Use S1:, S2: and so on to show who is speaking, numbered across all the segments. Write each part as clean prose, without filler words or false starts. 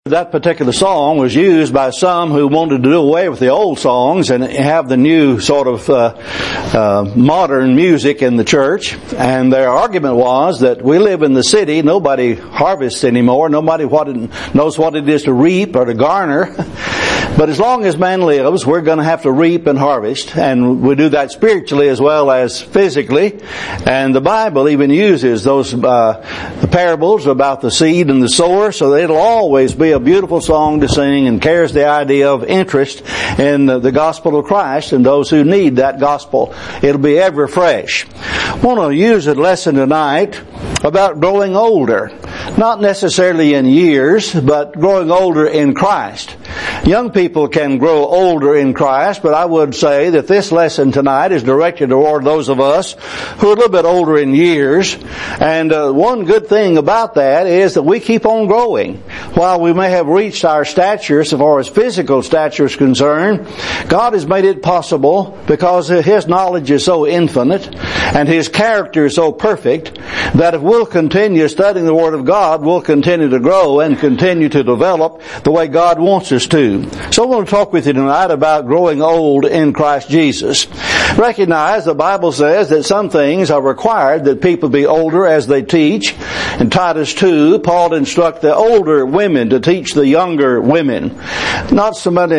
S1: That particular song was used by some who wanted to do away with the old songs and have the new sort of modern music in the church. And their argument was that we live in the city, nobody harvests anymore, nobody knows what it is to reap or to garner. But as long as man lives, we're going to have to reap and harvest, and we do that spiritually as well as physically. And the Bible even uses those the parables about the seed and the sower, so that it'll always be a beautiful song to sing and carries the idea of interest in the gospel of Christ and those who need that gospel. It'll be ever fresh. I want to use a lesson tonight about growing older. Not necessarily in years, but growing older in Christ. Young people can grow older in Christ, but I would say that this lesson tonight is directed toward those of us who are a little bit older in years. And one good thing about that is that we keep on growing. While we may have reached our stature, so far as physical stature is concerned, God has made it possible because His knowledge is so infinite and His character is so perfect that if we'll continue studying the Word of God, we'll continue to grow and continue to develop the way God wants us to. So I want to talk with you tonight about growing old in Christ Jesus. Recognize the Bible says that some things are required that people be older as they teach. In Titus 2, Paul instructs the older women to teach the younger women. Not so much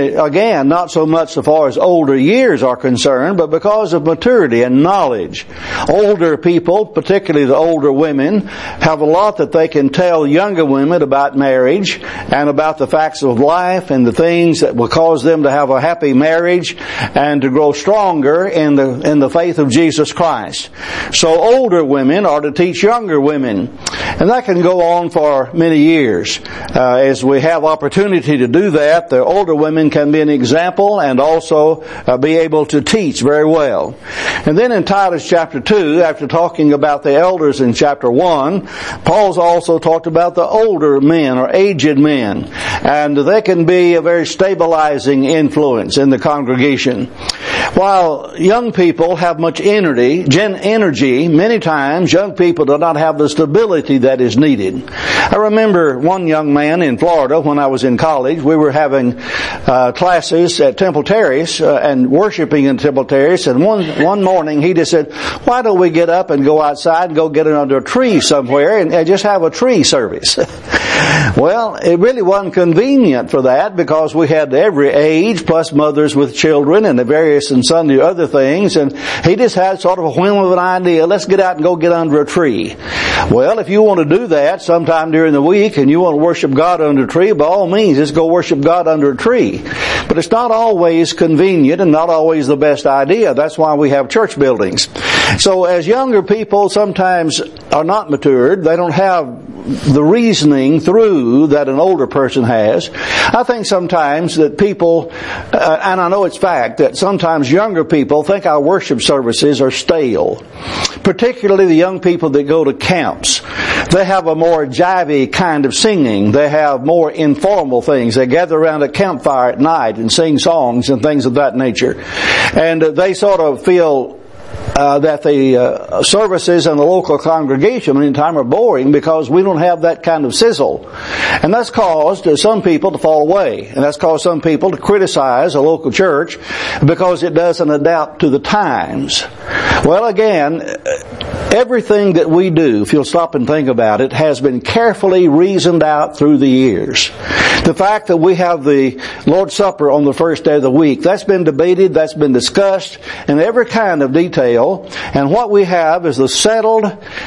S1: so far as older years are concerned, but because of maturity and knowledge. Older people, particularly the older women, have a lot that they can tell younger women about marriage and about the facts of life and the things that will cause them to have a happy marriage and to grow stronger in the faith of Jesus Christ. So older women are to teach younger women. And that can go on for many years. As we have opportunity to do that, the older women can be an example and also be able to teach very well. And then in Titus chapter 2, after talking about the elders in chapter 1, Paul's also talked about the older men or aged men. And they can be a very stabilizing influence in the congregation. While young people have much energy, many times young people do not have the stability that is needed. I remember one young man in Florida when I was in college. We were having classes at Temple Terrace and worshiping in Temple Terrace, and one morning he just said, "Why don't we get up and go outside and go get under a tree somewhere and just have a tree service?" Well, it really wasn't convenient for that because we had every age plus mothers with children and the various and sundry other things, and he just had sort of a whim of an idea, let's get out and go get under a tree. Well, if you want to do that sometime during the week and you want to worship God under a tree, by all means, just go worship God under a tree. But it's not always convenient and not always the best idea. That's why we have church buildings. So as younger people sometimes are not matured, they don't have the reasoning through that an older person has. I think sometimes that people, and I know it's fact, that sometimes younger people think our worship services are stale. Particularly the young people that go to camps. They have a more jivey kind of singing. They have more informal things. They gather around a campfire at night and sing songs and things of that nature. And they sort of feel that the services in the local congregation many times are boring because we don't have that kind of sizzle. And that's caused some people to fall away. And that's caused some people to criticize a local church because it doesn't adapt to the times. Well, again, everything that we do, if you'll stop and think about it, has been carefully reasoned out through the years. The fact that we have the Lord's Supper on the first day of the week, that's been debated, that's been discussed in every kind of detail. And what we have is the settled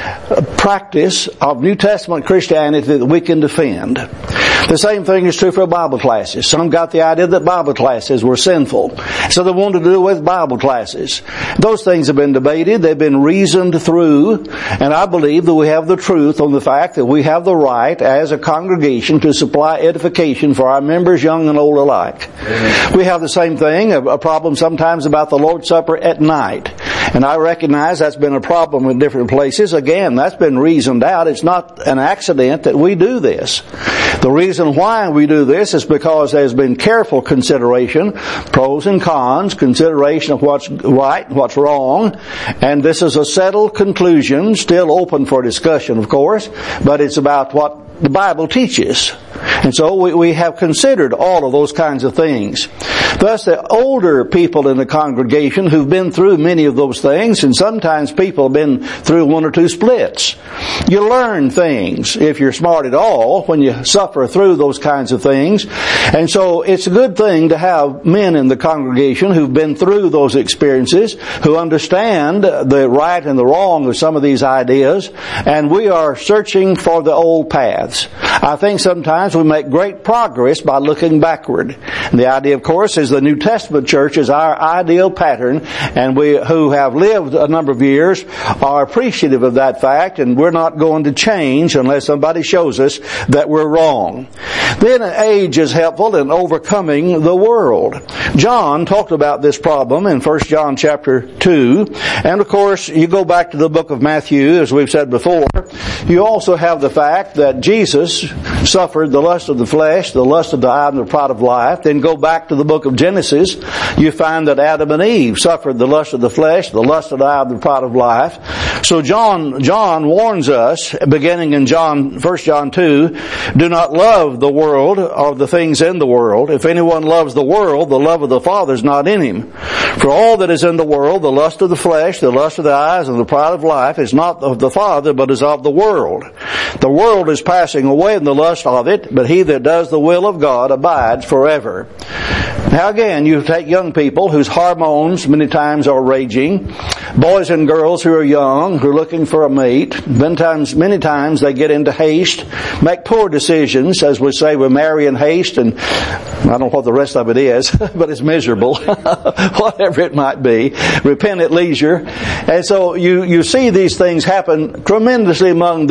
S1: practice of New Testament Christianity that we can defend. The same thing is true for Bible classes. Some got the idea that Bible classes were sinful, so they wanted to do with Bible classes. Those things have been debated, they've been reasoned through, and I believe that we have the truth on the fact that we have the right as a congregation to supply edification for our members, young and old alike. Amen. We have the same thing, a problem sometimes about the Lord's Supper at night. And I recognize that's been a problem in different places. Again, that's been reasoned out. It's not an accident that we do this. The reason why we do this is because there's been careful consideration, pros and cons, consideration of what's right, what's wrong, and this is a settled conclusion, still open for discussion, of course, but it's about what the Bible teaches. And so we have considered all of those kinds of things. Thus, the older people in the congregation who've been through many of those things, and sometimes people have been through one or two splits, you learn things, if you're smart at all, when you suffer through those kinds of things. And so it's a good thing to have men in the congregation who've been through those experiences, who understand the right and the wrong of some of these ideas, and we are searching for the old paths. I think sometimes we make great progress by looking backward. And the idea, of course, is the New Testament church is our ideal pattern, and we who have lived a number of years are appreciative of that fact, and we're not going to change unless somebody shows us that we're wrong. Then age is helpful in overcoming the world. John talked about this problem in 1 John chapter 2, and of course you go back to the book of Matthew, as we've said before, you also have the fact that Jesus suffered the lust of the flesh, the lust of the eye, and the pride of life. Then go back to the book of Genesis, you find that Adam and Eve suffered the lust of the flesh, the lust of the eye, and the pride of life. So John warns us, beginning in 1 John 2, do not love the world or the things in the world. If anyone loves the world, the love of the Father is not in him. For all that is in the world, the lust of the flesh, the lust of the eyes, and the pride of life, is not of the Father, but is of the world. The world is passing away in the lust of it, but he that does the will of God abides forever. Now again, you take young people whose hormones many times are raging, boys and girls who are young, who are looking for a mate. Many times they get into haste, make poor decisions, as we say, we marry in haste, and I don't know what the rest of it is, but it's miserable, whatever it might be. Repent at leisure. And so you see these things happen tremendously among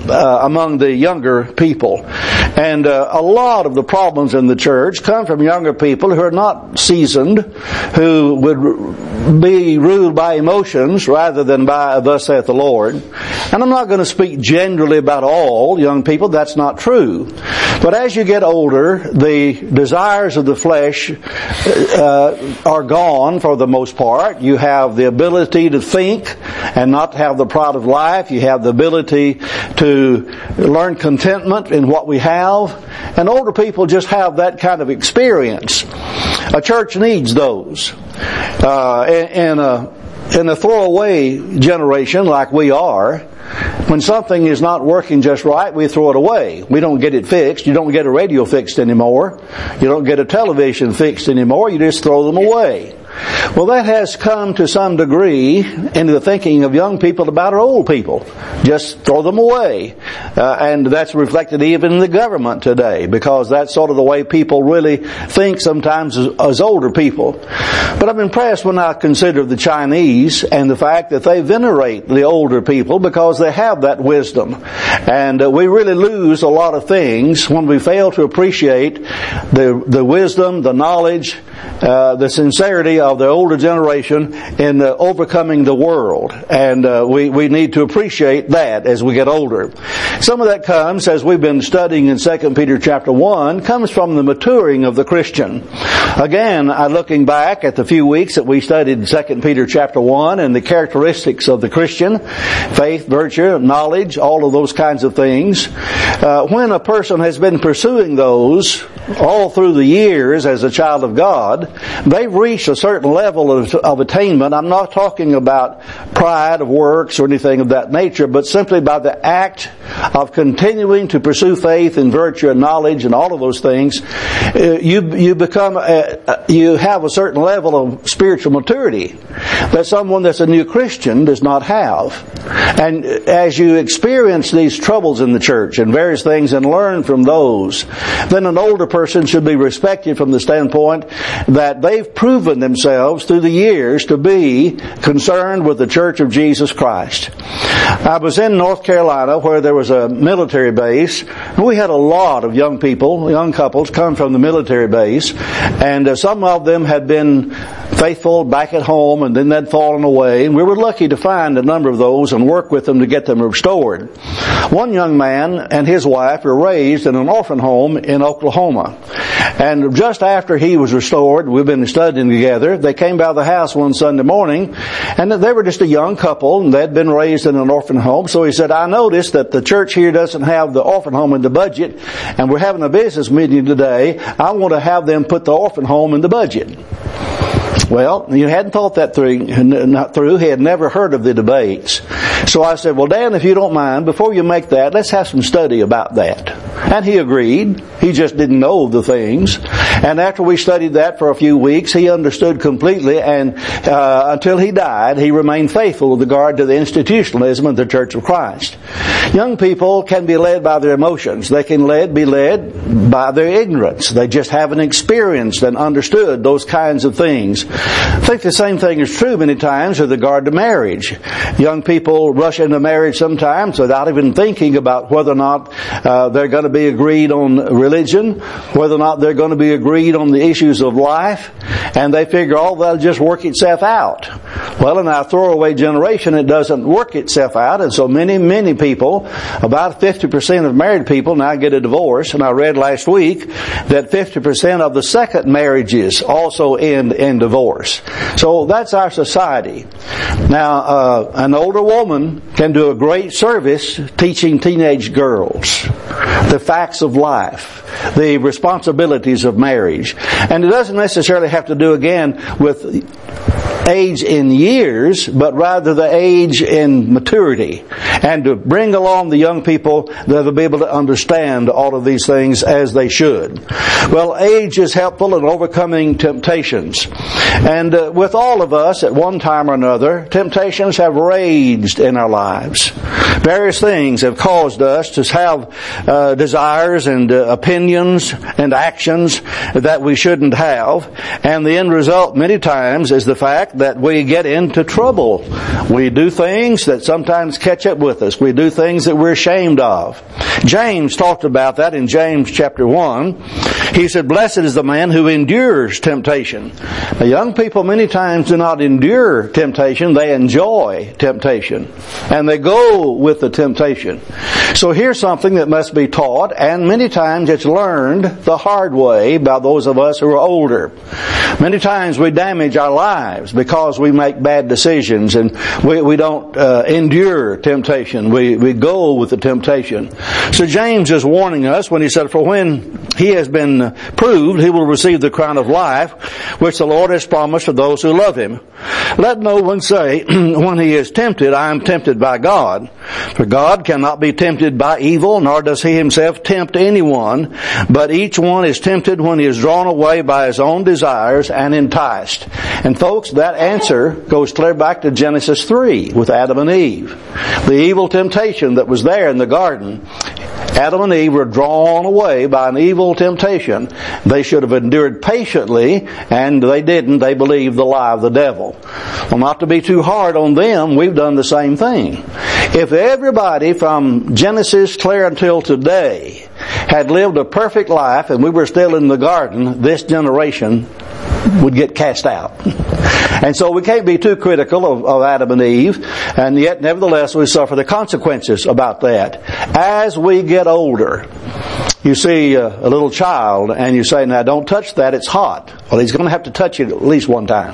S1: the younger people. And a lot of the problems in the church come from younger people who are not seasoned, who would be ruled by emotions rather than by thus saith the Lord. And I'm not going to speak generally about all young people. That's not true. But as you get older, the desires of the flesh are gone for the most part. You have the ability to think and not have the pride of life. You have the ability to learn contentment in what we have. And older people just have that kind of experience. A church needs those. In a throwaway generation like we are, when something is not working just right, we throw it away. We don't get it fixed. You don't get a radio fixed anymore. You don't get a television fixed anymore. You just throw them away. Well, that has come to some degree into the thinking of young people about our old people. Just throw them away. And that's reflected even in the government today, because that's sort of the way people really think sometimes as older people. But I'm impressed when I consider the Chinese and the fact that they venerate the older people because they have that wisdom. And we really lose a lot of things when we fail to appreciate the wisdom, the knowledge, the sincerity of the older generation in overcoming the world. And we need to appreciate that as we get older. Some of that comes, as we've been studying in 2 Peter chapter 1, comes from the maturing of the Christian. Again, looking back at the few weeks that we studied 2 Peter chapter 1 and the characteristics of the Christian, faith, virtue, knowledge, all of those kinds of things. When a person has been pursuing those all through the years as a child of God, they've reached a certain level of attainment. I'm not talking about pride of works or anything of that nature, but simply by the act of continuing to pursue faith and virtue and knowledge and all of those things, you become you have a certain level of spiritual maturity that someone that's a new Christian does not have. And as you experience these troubles in the church and various things and learn from those, then an older person should be respected from the standpoint that they've proven themselves themselves through the years to be concerned with the Church of Jesus Christ. I was in North Carolina where there was a military base. We had a lot of young people, young couples come from the military base, and some of them had been faithful back at home, and then they'd fallen away. And we were lucky to find a number of those and work with them to get them restored. One young man and his wife were raised in an orphan home in Oklahoma. And just after he was restored, we've been studying together, they came by the house one Sunday morning, and they were just a young couple, and they'd been raised in an orphan home. So he said, I noticed that the church here doesn't have the orphan home in the budget, and we're having a business meeting today. I want to have them put the orphan home in the budget. Well, you hadn't thought that through. He had never heard of the debates. So I said, well, Dan, if you don't mind, before you make that, let's have some study about that. And he agreed. He just didn't know the things. And after we studied that for a few weeks, he understood completely, and until he died, he remained faithful with regard to the institutionalism of the Church of Christ. Young people can be led by their emotions. They can be led by their ignorance. They just haven't experienced and understood those kinds of things. I think the same thing is true many times with regard to marriage. Young people rush into marriage sometimes without even thinking about whether or not they're going to be agreed on religion, whether or not they're going to be agreed on the issues of life, and they figure, oh, that'll just work itself out. Well, in our throwaway generation, it doesn't work itself out, and so many people, about 50% of married people now get a divorce, and I read last week that 50% of the second marriages also end in divorce. So that's our society. Now, an older woman can do a great service teaching teenage girls the facts of life, the responsibilities of marriage. And it doesn't necessarily have to do, again, with age in years, but rather the age in maturity, and to bring along the young people that will be able to understand all of these things as they should. Well, age is helpful in overcoming temptations. And with all of us, at one time or another, temptations have raged in our lives. Various things have caused us to have desires and opinions and actions that we shouldn't have. And the end result many times is the fact that we get into trouble. We do things that sometimes catch up with us. We do things that we're ashamed of. James talked about that in James chapter 1. He said, blessed is the man who endures temptation. Now, young people many times do not endure temptation. They enjoy temptation. And they go with the temptation. So here's something that must be taught, and many times it's learned the hard way by those of us who are older. Many times we damage our lives because we make bad decisions, and we don't endure temptation. We go with the temptation. So James is warning us when he said, for when he has been proved, he will receive the crown of life, which the Lord has promised to those who love him. Let no one say, when he is tempted, I am tempted by God. For God cannot be tempted by evil, nor does he himself tempt anyone, but each one is tempted when he is drawn away by his own desires and enticed. And folks, that answer goes clear back to Genesis 3 with Adam and Eve. The evil temptation that was there in the garden. Adam and Eve were drawn away by an evil temptation. They should have endured patiently, and they didn't. They believed the lie of the devil. Well, not to be too hard on them, we've done the same thing. If everybody from Genesis clear until today had lived a perfect life and we were still in the garden, this generation would get cast out. And so we can't be too critical of Adam and Eve, and yet nevertheless we suffer the consequences about that. As we get older, you see a little child and you say, now don't touch that, it's hot. Well, he's going to have to touch it at least one time.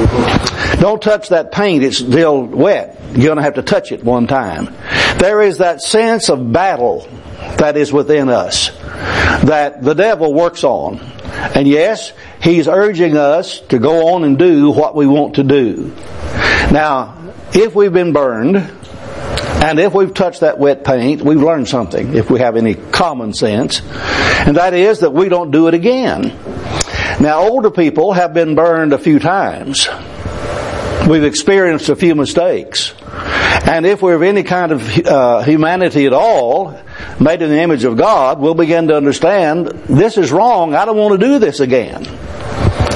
S1: Don't touch that paint, it's still wet. You're going to have to touch it one time. There is that sense of battle that is within us that the devil works on. And yes, he's urging us to go on and do what we want to do. Now, if we've been burned, and if we've touched that wet paint, we've learned something, if we have any common sense. And that is that we don't do it again. Now, older people have been burned a few times. We've experienced a few mistakes. And if we're of any kind of humanity at all, made in the image of God, we'll begin to understand, this is wrong, I don't want to do this again.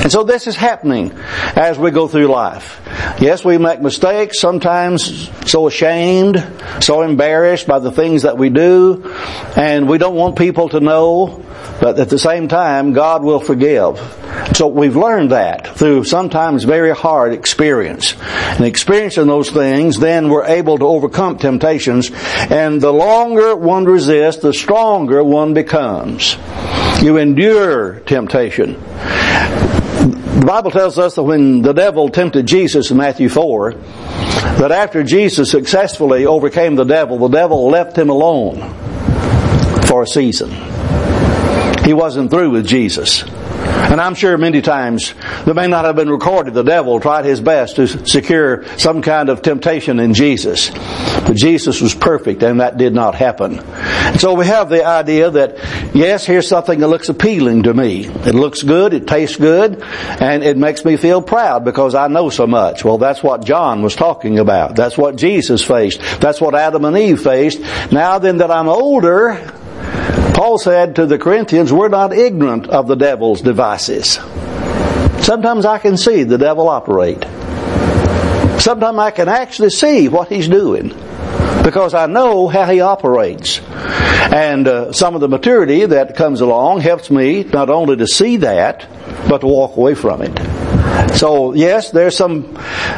S1: And so this is happening as we go through life. Yes, we make mistakes, sometimes so ashamed, so embarrassed by the things that we do, and we don't want people to know, but at the same time, God will forgive. So we've learned that through sometimes very hard experience. And experiencing those things, then we're able to overcome temptations, and the longer one resists, the stronger one becomes. You endure temptation. The Bible tells us that when the devil tempted Jesus in Matthew 4, that after Jesus successfully overcame the devil left him alone for a season. He wasn't through with Jesus. And I'm sure many times, there may not have been recorded, the devil tried his best to secure some kind of temptation in Jesus. But Jesus was perfect, and that did not happen. So we have the idea that, yes, here's something that looks appealing to me. It looks good, it tastes good, and it makes me feel proud because I know so much. Well, that's what John was talking about. That's what Jesus faced. That's what Adam and Eve faced. Now then that I'm older, Paul said to the Corinthians, we're not ignorant of the devil's devices. Sometimes I can see the devil operate. Sometimes I can actually see what he's doing because I know how he operates. And some of the maturity that comes along helps me not only to see that, but to walk away from it. So yes, there's some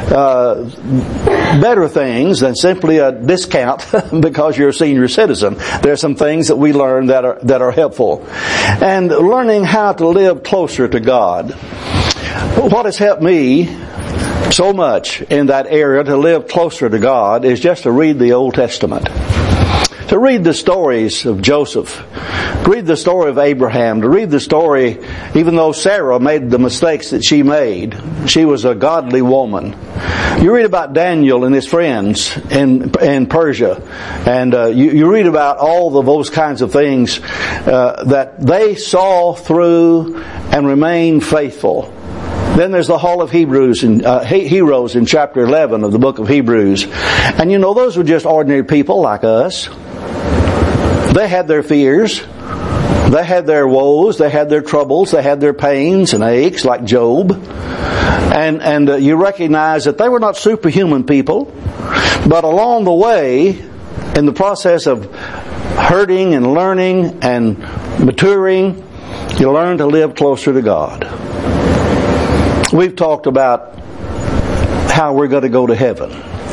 S1: better things than simply a discount because you're a senior citizen. There's some things that we learn that are helpful. And learning how to live closer to God. What has helped me so much in that area to live closer to God is just to read the Old Testament. To read the stories of Joseph, to read the story of Abraham, to read the story, even though Sarah made the mistakes that she made, she was a godly woman. You read about Daniel and his friends in Persia, and you read about all of those kinds of things that they saw through and remained faithful. Then there's the Hall of Heroes in chapter 11 of the book of Hebrews. And you know, those were just ordinary people like us. They had their fears. They had their woes. They had their troubles. They had their pains and aches like Job. And you recognize that they were not superhuman people. But along the way, in the process of hurting and learning and maturing, you learn to live closer to God. We've talked about how we're going to go to heaven.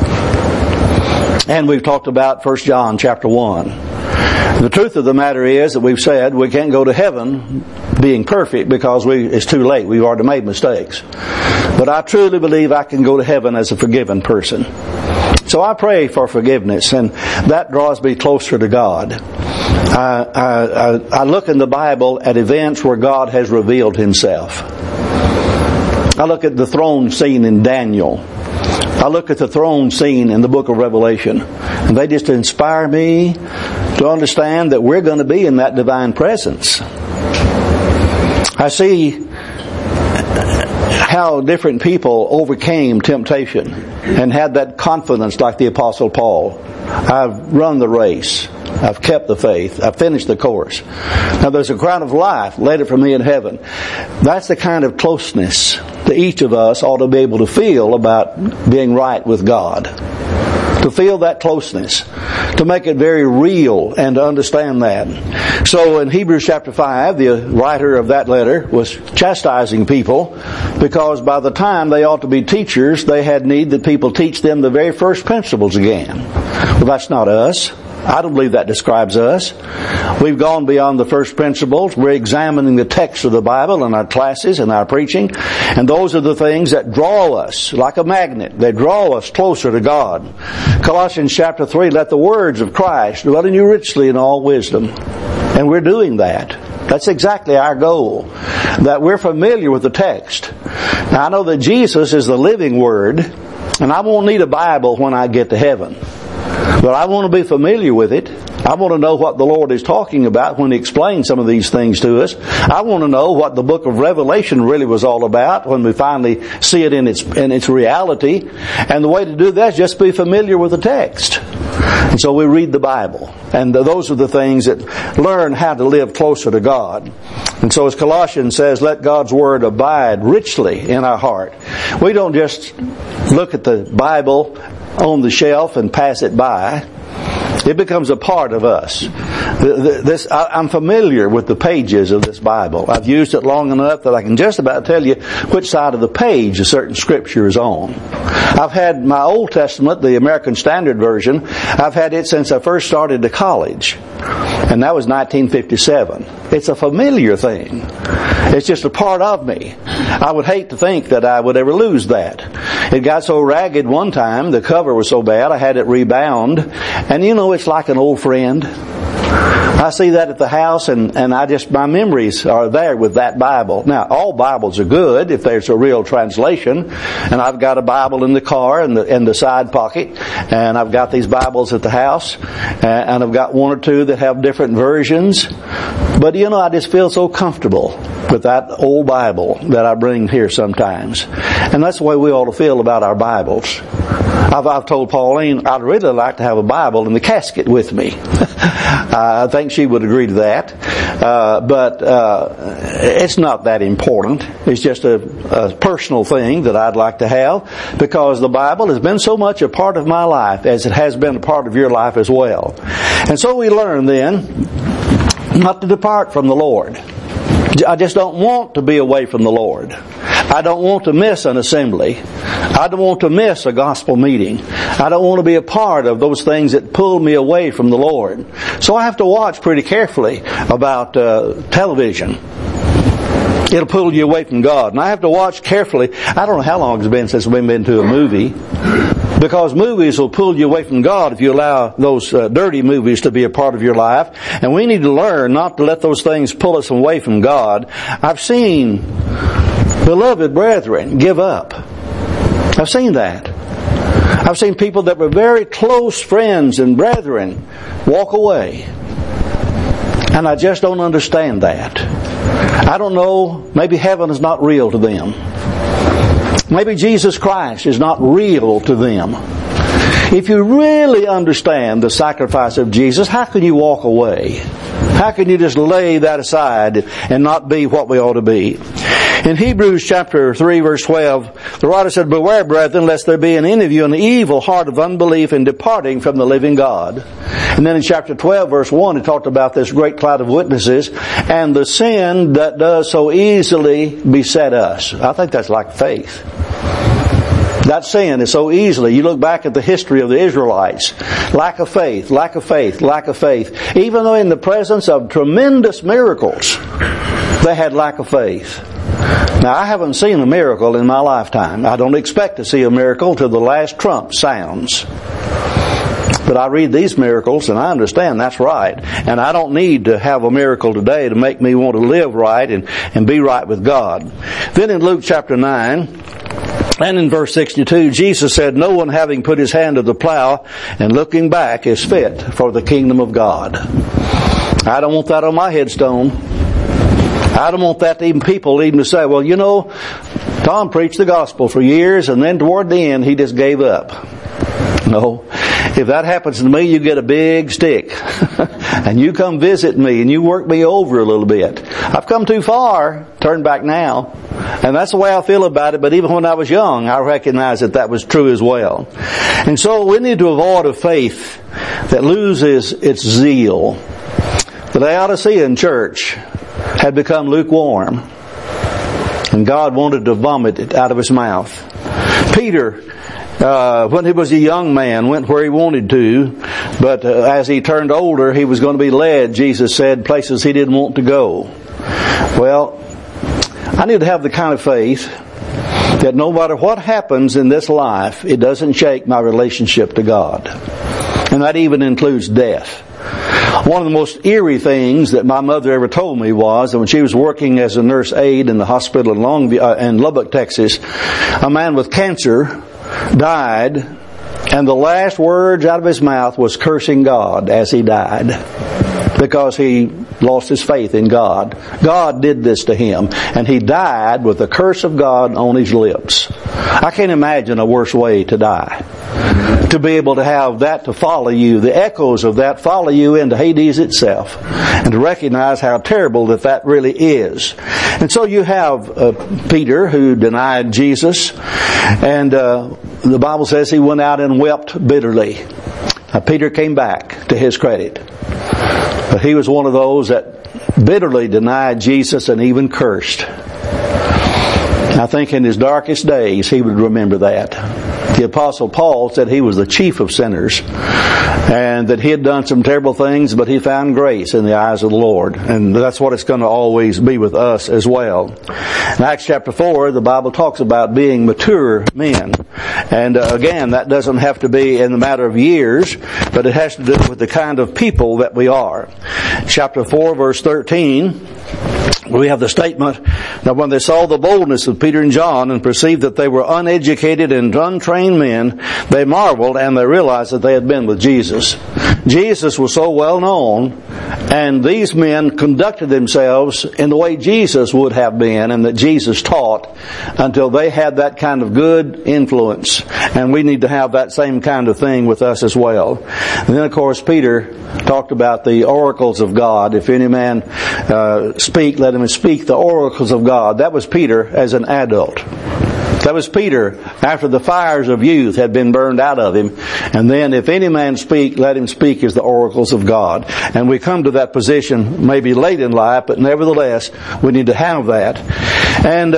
S1: And we've talked about 1 John chapter 1. The truth of the matter is that we've said we can't go to heaven being perfect because it's too late. We've already made mistakes. But I truly believe I can go to heaven as a forgiven person. So I pray for forgiveness, and that draws me closer to God. I look in the Bible at events where God has revealed Himself. I look at the throne scene in Daniel. I look at the throne scene in the book of Revelation. And they just inspire me to understand that we're going to be in that divine presence. I see how different people overcame temptation and had that confidence like the Apostle Paul. I've run the race. I've kept the faith. I've finished the course. Now there's a crown of life later for me in heaven. That's the kind of closeness that each of us ought to be able to feel about being right with God. To feel that closeness. To make it very real and to understand that. So in Hebrews chapter 5, the writer of that letter was chastising people because by the time they ought to be teachers, they had need that people teach them the very first principles again. Well, that's not us. I don't believe that describes us. We've gone beyond the first principles. We're examining the text of the Bible in our classes and our preaching. And those are the things that draw us like a magnet. They draw us closer to God. Colossians chapter 3, let the words of Christ dwell in you richly in all wisdom. And we're doing that. That's exactly our goal. That we're familiar with the text. Now I know that Jesus is the living Word, and I won't need a Bible when I get to heaven. But I want to be familiar with it. I want to know what the Lord is talking about when He explains some of these things to us. I want to know what the book of Revelation really was all about when we finally see it in its reality. And the way to do that is just be familiar with the text. And so we read the Bible. And those are the things that learn how to live closer to God. And so as Colossians says, let God's Word abide richly in our heart. We don't just look at the Bible on the shelf and pass it by. It becomes a part of us. I'm familiar with the pages of this Bible. I've used it long enough that I can just about tell you which side of the page a certain scripture is on. I've had my Old Testament, the American Standard Version, I've had it since I first started to college. And that was 1957. It's a familiar thing. It's just a part of me. I would hate to think that I would ever lose that. It got so ragged one time, the cover was so bad, I had it rebound. And you know, it's like an old friend. I see that at the house, and my memories are there with that Bible. Now, all Bibles are good if there's a real translation. And I've got a Bible in the car in the side pocket. And I've got these Bibles at the house. And I've got one or two that have different versions. But you know, I just feel so comfortable with that old Bible that I bring here sometimes. And that's the way we ought to feel about our Bibles. I've told Pauline I'd really like to have a Bible in the casket with me. I think she would agree to that. But it's not that important. It's just a personal thing that I'd like to have, because the Bible has been so much a part of my life as it has been a part of your life as well. And so we learn then not to depart from the Lord. I just don't want to be away from the Lord. I don't want to miss an assembly. I don't want to miss a gospel meeting. I don't want to be a part of those things that pull me away from the Lord. So I have to watch pretty carefully about television. It'll pull you away from God. And I have to watch carefully. I don't know how long it's been since we've been to a movie. Because movies will pull you away from God if you allow those dirty movies to be a part of your life. And we need to learn not to let those things pull us away from God. I've seen beloved brethren give up. I've seen that. I've seen people that were very close friends and brethren walk away. And I just don't understand that. I don't know, maybe heaven is not real to them. Maybe Jesus Christ is not real to them. If you really understand the sacrifice of Jesus, how can you walk away? How can you just lay that aside and not be what we ought to be? In Hebrews chapter 3 verse 12, the writer said, beware, brethren, lest there be in any of you an evil heart of unbelief in departing from the living God. And then in chapter 12 verse 1, it talked about this great cloud of witnesses and the sin that does so easily beset us. I think that's like faith. That sin is so easily. You look back at the history of the Israelites. Lack of faith, lack of faith, lack of faith. Even though in the presence of tremendous miracles, they had lack of faith. Now, I haven't seen a miracle in my lifetime. I don't expect to see a miracle till the last trump sounds. But I read these miracles and I understand that's right. And I don't need to have a miracle today to make me want to live right and be right with God. Then in Luke chapter 9, and in verse 62, Jesus said, no one having put his hand to the plow and looking back is fit for the kingdom of God. I don't want that on my headstone. I don't want that to people to say, well, you know, Tom preached the gospel for years and then toward the end he just gave up. No. If that happens to me, you get a big stick. And you come visit me and you work me over a little bit. I've come too far. Turn back now. And that's the way I feel about it. But even when I was young, I recognized that was true as well. And so we need to avoid a faith that loses its zeal. The Laodicean church had become lukewarm. And God wanted to vomit it out of his mouth. Peter, when he was a young man, went where he wanted to, but as he turned older, he was going to be led, Jesus said, places he didn't want to go. Well, I need to have the kind of faith that no matter what happens in this life, it doesn't shake my relationship to God. And that even includes death. One of the most eerie things that my mother ever told me was that when she was working as a nurse aide in the hospital in Lubbock, Texas, a man with cancer died, and the last words out of his mouth was cursing God as he died. because he lost his faith in God. God did this to him, and he died with the curse of God on his lips. I can't imagine a worse way to die. To be able to have that to follow you, the echoes of that follow you into Hades itself, and to recognize how terrible that really is. And so you have Peter, who denied Jesus, and the Bible says he went out and wept bitterly. Peter came back, to his credit. But he was one of those that bitterly denied Jesus and even cursed. I think in his darkest days he would remember that. The Apostle Paul said he was the chief of sinners, and that he had done some terrible things, but he found grace in the eyes of the Lord. And that's what it's going to always be with us as well. In Acts chapter 4, the Bible talks about being mature men. And again, that doesn't have to be in the matter of years, but it has to do with the kind of people that we are. Chapter 4, verse 13, we have the statement that when they saw the boldness of Peter and John and perceived that they were uneducated and untrained men, they marveled and they realized that they had been with Jesus. Jesus was so well known, and these men conducted themselves in the way Jesus would have been and that Jesus taught, until they had that kind of good influence. And we need to have that same kind of thing with us as well. And then of course Peter talked about the oracles of God. If any man speak, let him speak the oracles of God. That was Peter as an adult. That was Peter after the fires of youth had been burned out of him. And then, if any man speak, let him speak as the oracles of God. And we come to that position maybe late in life, but nevertheless, we need to have that. And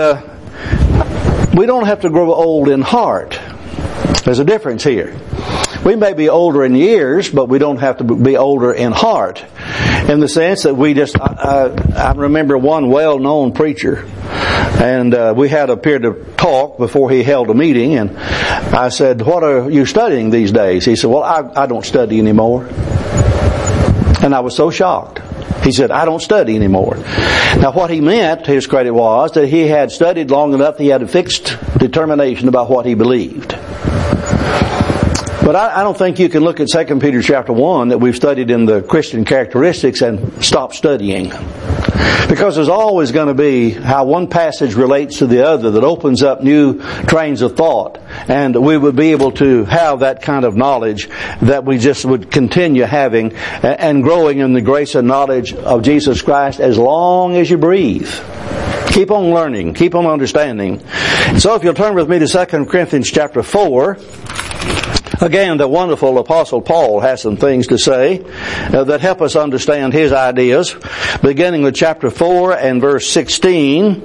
S1: we don't have to grow old in heart. There's a difference here. We may be older in years, but we don't have to be older in heart. In the sense that we just, I remember one well-known preacher, and we had a period of talk before he held a meeting, and I said, "What are you studying these days?" He said, "Well, I don't study anymore." And I was so shocked. He said, "I don't study anymore." Now what he meant, to his credit, was that he had studied long enough, he had a fixed determination about what he believed. But I don't think you can look at 2 Peter chapter 1 that we've studied in the Christian characteristics and stop studying. Because there's always going to be how one passage relates to the other that opens up new trains of thought. And we would be able to have that kind of knowledge that we just would continue having and growing in the grace and knowledge of Jesus Christ as long as you breathe. Keep on learning. Keep on understanding. So if you'll turn with me to 2 Corinthians chapter 4. Again, the wonderful Apostle Paul has some things to say that help us understand his ideas. Beginning with chapter 4 and verse 16.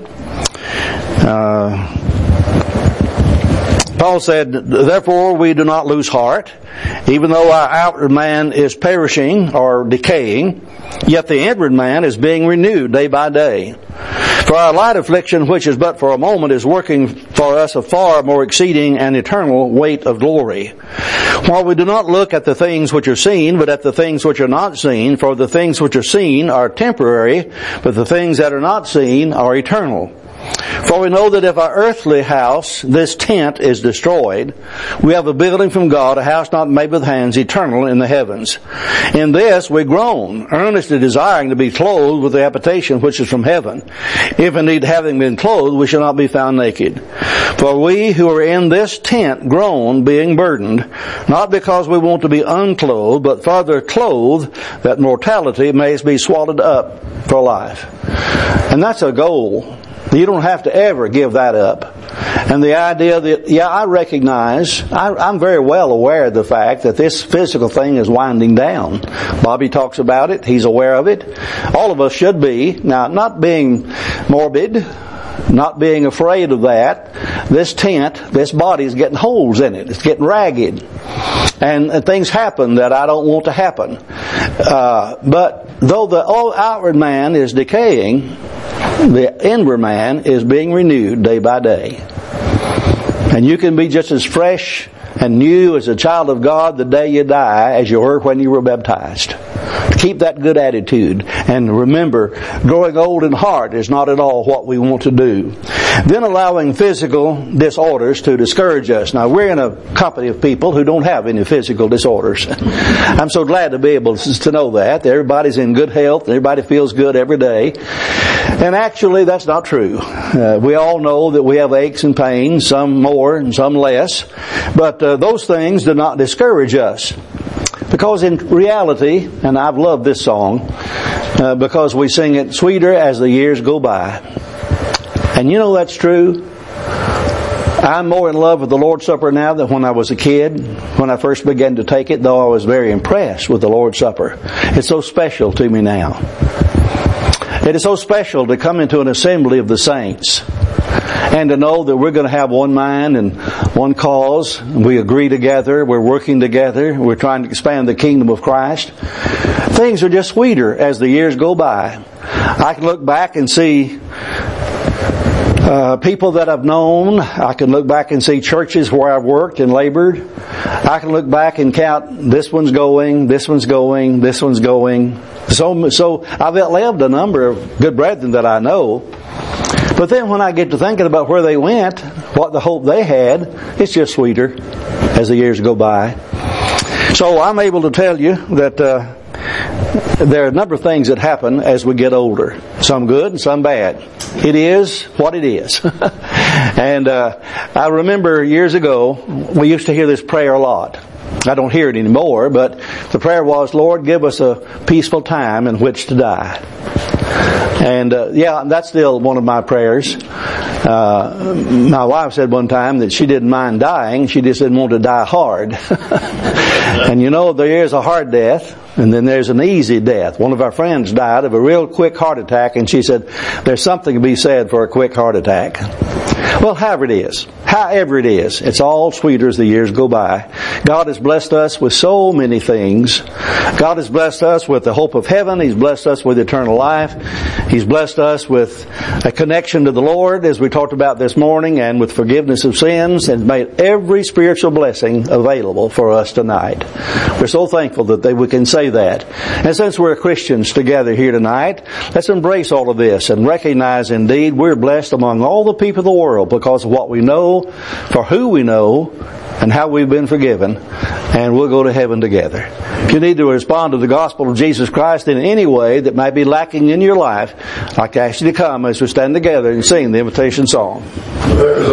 S1: Paul said, "Therefore we do not lose heart, even though our outward man is perishing or decaying, yet the inward man is being renewed day by day. For our light affliction, which is but for a moment, is working for us a far more exceeding and eternal weight of glory. While we do not look at the things which are seen, but at the things which are not seen, for the things which are seen are temporary, but the things that are not seen are eternal. For we know that if our earthly house, this tent, is destroyed, we have a building from God, a house not made with hands, eternal in the heavens. In this we groan, earnestly desiring to be clothed with the habitation which is from heaven. If indeed having been clothed, we shall not be found naked. For we who are in this tent groan, being burdened, not because we want to be unclothed, but further clothed, that mortality may be swallowed up for life." And that's a goal. You don't have to ever give that up. And the idea that, I recognize, I'm very well aware of the fact that this physical thing is winding down. Bobby talks about it. He's aware of it. All of us should be. Now, not being morbid, not being afraid of that, this tent, this body is getting holes in it. It's getting ragged. And things happen that I don't want to happen. But though the outward man is decaying, the inward man is being renewed day by day. And you can be just as fresh and new as a child of God the day you die as you were when you were baptized. Keep that good attitude. And remember, growing old in heart is not at all what we want to do. Then allowing physical disorders to discourage us. Now, we're in a company of people who don't have any physical disorders. I'm so glad to be able to know that. Everybody's in good health. Everybody feels good every day. And actually, that's not true. We all know that we have aches and pains, some more and some less. But those things do not discourage us. Because in reality, and I've loved this song, because we sing it sweeter as the years go by. And you know that's true. I'm more in love with the Lord's Supper now than when I was a kid, when I first began to take it, though I was very impressed with the Lord's Supper. It's so special to me now. It is so special to come into an assembly of the saints and to know that we're going to have one mind and one cause. We agree together. We're working together. We're trying to expand the kingdom of Christ. Things are just sweeter as the years go by. I can look back and see people that I've known. I can look back and see churches where I've worked and labored. I can look back and count, this one's going, this one's going, this one's going. So I've outlived a number of good brethren that I know. But then when I get to thinking about where they went, what the hope they had, it's just sweeter as the years go by. So I'm able to tell you that there are a number of things that happen as we get older. Some good and some bad. It is what it is. And I remember years ago, we used to hear this prayer a lot. I don't hear it anymore, but the prayer was, Lord, give us a peaceful time in which to die. And that's still one of my prayers. My wife said one time that she didn't mind dying, she just didn't want to die hard. And you know, there is a hard death, and then there's an easy death. One of our friends died of a real quick heart attack, and she said, there's something to be said for a quick heart attack. Well, however it is, it's all sweeter as the years go by. God has blessed us with so many things. God has blessed us with the hope of heaven. He's blessed us with eternal life. He's blessed us with a connection to the Lord, as we talked about this morning, and with forgiveness of sins, and made every spiritual blessing available for us tonight. We're so thankful that we can say that. And since we're Christians together here tonight, let's embrace all of this and recognize indeed we're blessed among all the people of the world because of what we know, for who we know, and how we've been forgiven, and we'll go to heaven together. If you need to respond to the gospel of Jesus Christ in any way that might be lacking in your life, I'd like to ask you to come as we stand together and sing the invitation song.